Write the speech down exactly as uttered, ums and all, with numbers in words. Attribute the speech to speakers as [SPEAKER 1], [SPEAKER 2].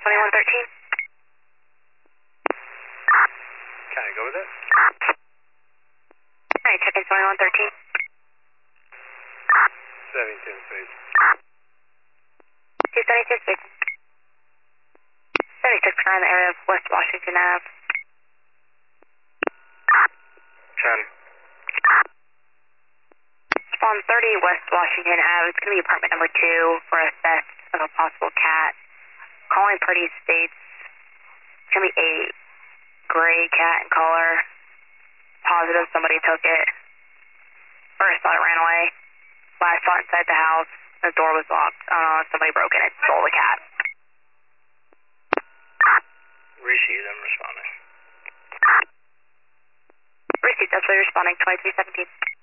[SPEAKER 1] twenty-one thirteen.
[SPEAKER 2] Can I go with it?
[SPEAKER 1] Alright, check in twenty-one thirteen.
[SPEAKER 2] seventy-two space.
[SPEAKER 1] two seventy-two space. seventy-six around the area of West Washington Ave.
[SPEAKER 2] ten.
[SPEAKER 1] Spawn thirty West Washington Ave. It's going to be apartment number two for a theft of a possible cat. Calling Purdy states it's going to be a gray cat in color. Positive somebody took it. First thought it ran away. Last thought inside the house. The door was locked. Uh, somebody broke in and stole the cat.
[SPEAKER 2] Received, I'm responding.
[SPEAKER 1] Received, that's why you're responding. twenty-three seventeen.